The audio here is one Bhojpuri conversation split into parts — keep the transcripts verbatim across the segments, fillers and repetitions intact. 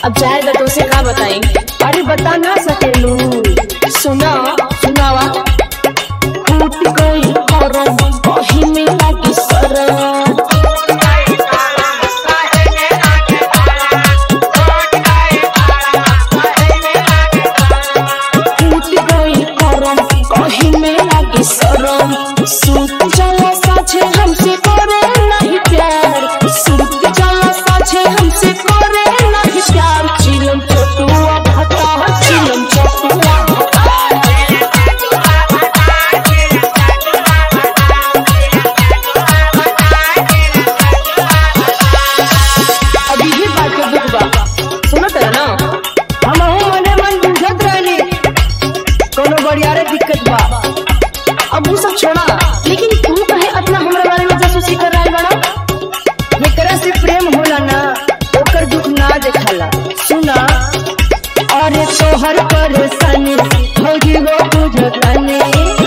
अब जाएगा तो उसे क्या बताएं? अरे बता ना सकेलू। सुना सुनावा। टूट गई करम कहीं में लगी शरम, टूट गई करम कहीं में लगी शरम। सूत जला साझे हमसे करे नहीं प्यार, सूत जला साझे हमसे करे नहीं प्यार। चिलम चटुआ भता चिलम चटुआ दिक्कत बा। अब वो सब छोड़ा, लेकिन तू कहे अपना हमरा बारे में जासूसी कर रहा है बड़ा? जेकरा से प्रेम होला ना ओकर दुख ना देखला। सुना। अरे तोहर परेशानी होगी वो बुझतानी,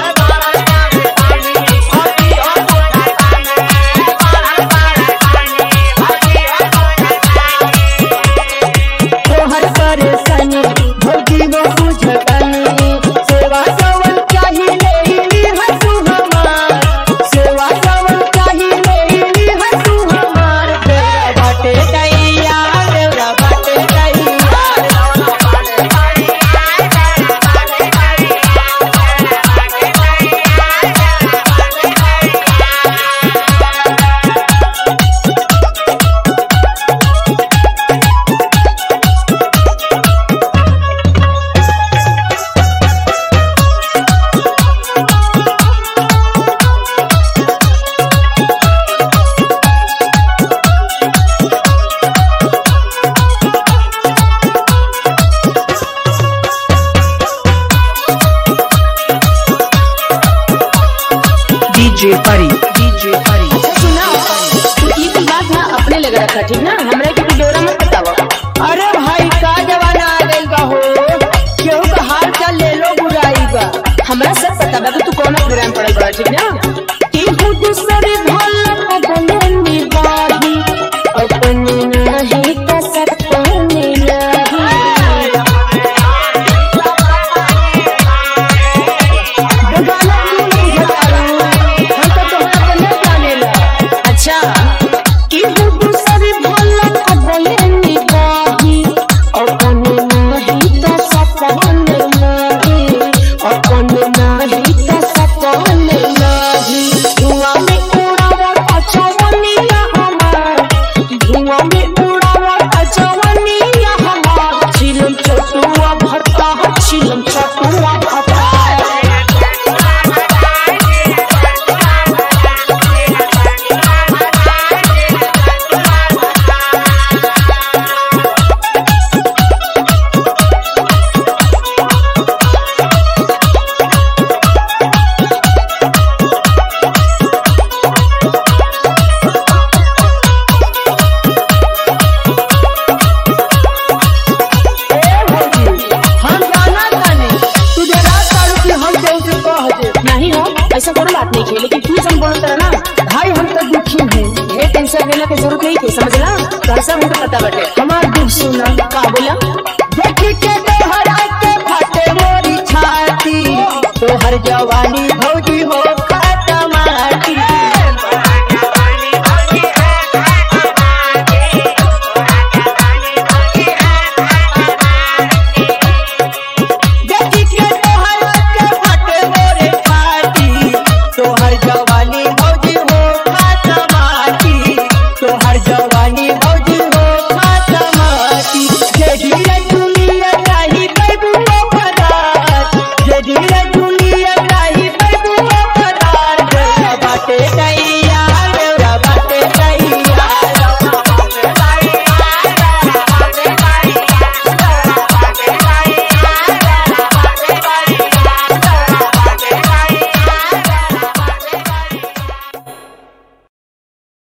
तोहर परेशानी होगी वो बुझतानी। सेवा जवन चाहिए लेली है तू हमार, सेवा जवन चाहिए लेली है तू हमार। देवरा बाटे दैया, देवरा बाटे दैया। डीजे परी, डीजे परी। सुना, तू ये भी बात ना अपने लगा रखा, ठीक ना? हमरा के डोरा मत बतावा। अरे भाई का जमाना आ गइल बा हो, केहू का हाल चाल ले लो बुराई बा। हमरा सब पता बा कि तू कौन प्रोग्राम पढ़ल बड़ा, ठीक ना? केहू दूसरे भला अपने निभाही, अपने नहीं तो सपने नहीं। गाना क्यों नहीं बजारू? हम तो तोहरा के नहीं जानेला। अच्छा, केहू दूसरे भला अपने निभाही, अपने नहीं तो सपने नहीं, अपने नहीं तो सपने नहीं। धुआं में उड़ावा अचवनिया हमार, धुआं में उड़ावा अचवनिया हमार। चिलम चटुआ भत्ता, चिलम चटुआ भत्ता। हम गाना गाने तुझे रात तारू की हम केहू से कह दे। नहीं हो, ऐसा कोई बात नहीं है, लेकिन तू जब बोलत रहा ना, भाई हम तो दुखी हैं। ये टेंशन लेने की जरूरत नहीं थी, समझला? तो सब हमको पता बटे। हमार दुख सुना। का बोला? देख के तोहरा के फाटे मोरी छाती, तोहर जवानी